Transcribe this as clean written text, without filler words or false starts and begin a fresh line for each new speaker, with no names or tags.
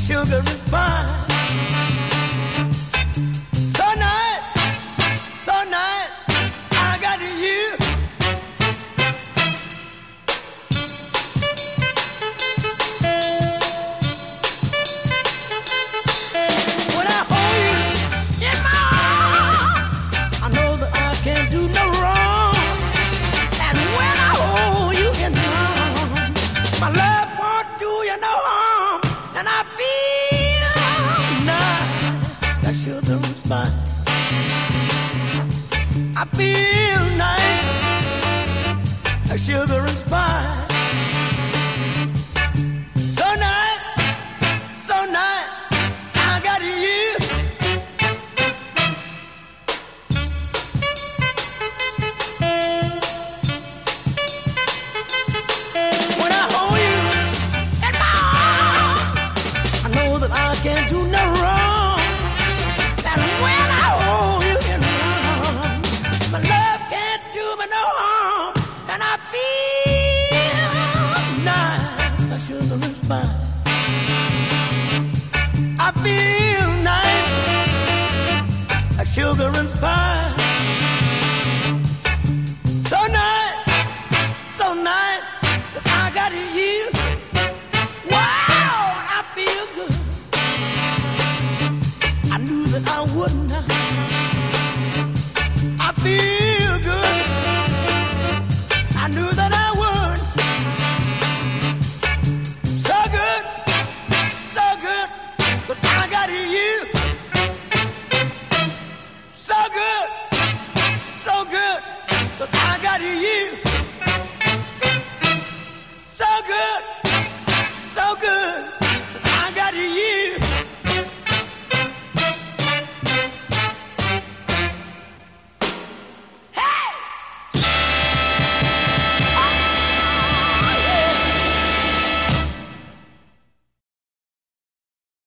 sugar and spice. So nice, so nice, I got you. When I hold you in my arms, I know that I can't do no wrong. And when I hold you in my arms, my love won't do you no harm. And I feel nice, like sugar and spice. I feel nice, like sugar and spice. So nice, so nice, I got you. When I hold you in my arms, I know that I can't do no wrong. And when I hold you in my arms, my love can't do me no harm. And I feel nice, like sugar and spice. I feel nice, like sugar and spice. So nice, so nice that I got you. Wow, I feel good. I knew that I would not. I feel good. I knew that I would. So good, but I got you. So good, but I got you.